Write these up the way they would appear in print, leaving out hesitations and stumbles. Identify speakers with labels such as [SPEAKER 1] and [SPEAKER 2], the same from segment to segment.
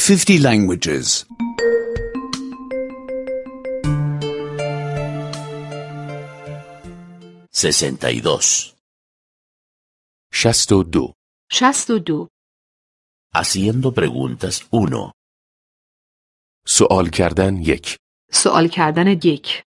[SPEAKER 1] 50 languages.
[SPEAKER 2] 62.
[SPEAKER 3] 62.
[SPEAKER 4] 62.
[SPEAKER 2] Haciendo preguntas 1.
[SPEAKER 3] سوال کردن 1.
[SPEAKER 4] سوال کردن 1.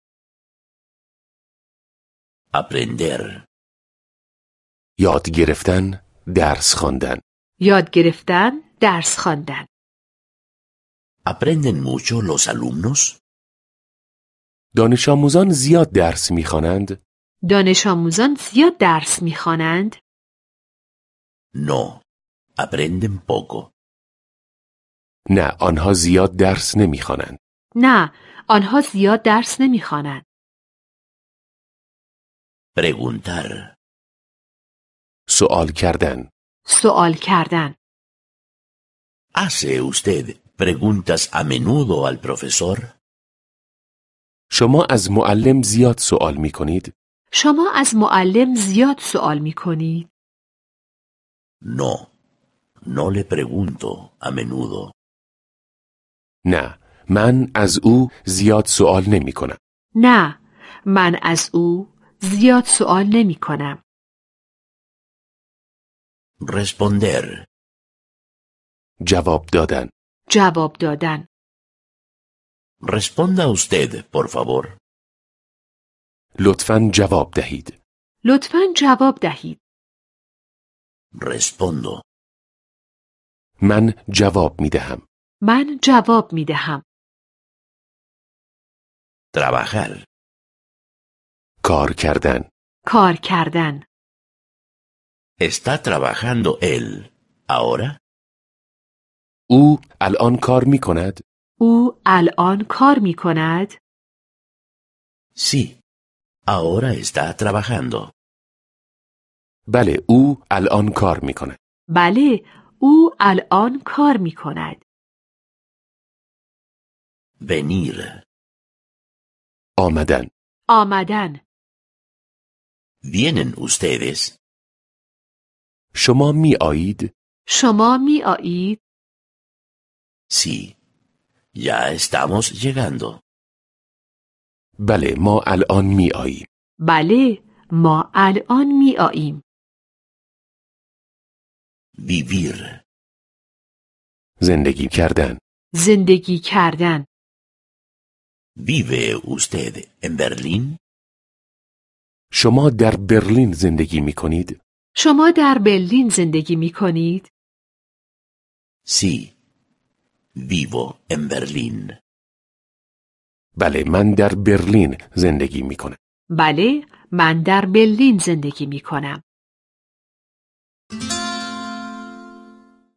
[SPEAKER 2] Aprender.
[SPEAKER 3] یاد گرفتن، درس خواندن.
[SPEAKER 4] یاد گرفتن، درس خواندن.
[SPEAKER 2] ¿Aprenden mucho los alumnos?
[SPEAKER 3] دانش آموزان زیاد درس می‌خوانند؟
[SPEAKER 4] دانش آموزان زیاد درس می‌خوانند؟
[SPEAKER 2] No. Aprenden poco.
[SPEAKER 3] نه، آنها زیاد درس نمی‌خوانند.
[SPEAKER 4] نه، آنها زیاد درس نمی‌خوانند.
[SPEAKER 2] Preguntar.
[SPEAKER 3] سوال کردن.
[SPEAKER 4] سوال کردن.
[SPEAKER 2] ¿Hace usted preguntas a menudo al profesor?
[SPEAKER 3] شما از معلم زیاد سوال می‌کنید؟
[SPEAKER 4] شما از معلم زیاد سوال می‌کنید؟
[SPEAKER 2] No. No le pregunto a menudo.
[SPEAKER 3] نه، من از او زیاد سوال نمی‌کنم.
[SPEAKER 4] نه، من از او زیاد سوال نمی‌کنم.
[SPEAKER 2] Responder.
[SPEAKER 3] جواب دادن.
[SPEAKER 4] جواب دادن.
[SPEAKER 2] Responda usted, por favor.
[SPEAKER 3] لطفاً جواب دهید.
[SPEAKER 4] لطفاً جواب دهید.
[SPEAKER 2] Respondo.
[SPEAKER 3] من جواب می‌دهم.
[SPEAKER 4] من جواب می‌دهم.
[SPEAKER 2] Trabajar.
[SPEAKER 3] کار کردن.
[SPEAKER 4] کار کردن.
[SPEAKER 2] ¿Está trabajando él ahora?
[SPEAKER 3] او الان کار می‌کند؟
[SPEAKER 4] او الان کار می‌کند؟
[SPEAKER 2] Sí. Ahora está trabajando.
[SPEAKER 3] بله، او الان کار می‌کند.
[SPEAKER 4] بله، او الان کار می‌کند.
[SPEAKER 2] Venir.
[SPEAKER 3] آمدن.
[SPEAKER 4] آمدن.
[SPEAKER 2] ¿Vienen ustedes?
[SPEAKER 3] شما می‌آیید؟
[SPEAKER 4] شما می‌آیید؟
[SPEAKER 2] Sí. Ya estamos llegando.
[SPEAKER 3] بله، ما الان می‌آییم.
[SPEAKER 4] بله، ما الان می‌آییم.
[SPEAKER 2] Vivir.
[SPEAKER 3] زندگی کردن.
[SPEAKER 4] زندگی کردن.
[SPEAKER 2] ¿Vive usted en Berlín?
[SPEAKER 3] شما در برلین زندگی می‌کنید؟
[SPEAKER 4] شما در برلین زندگی می‌کنید؟
[SPEAKER 2] Sí. Vivo en Berlín.
[SPEAKER 3] بله، من در برلین زندگی می‌کنم.
[SPEAKER 4] بله، من در برلین زندگی می‌کنم.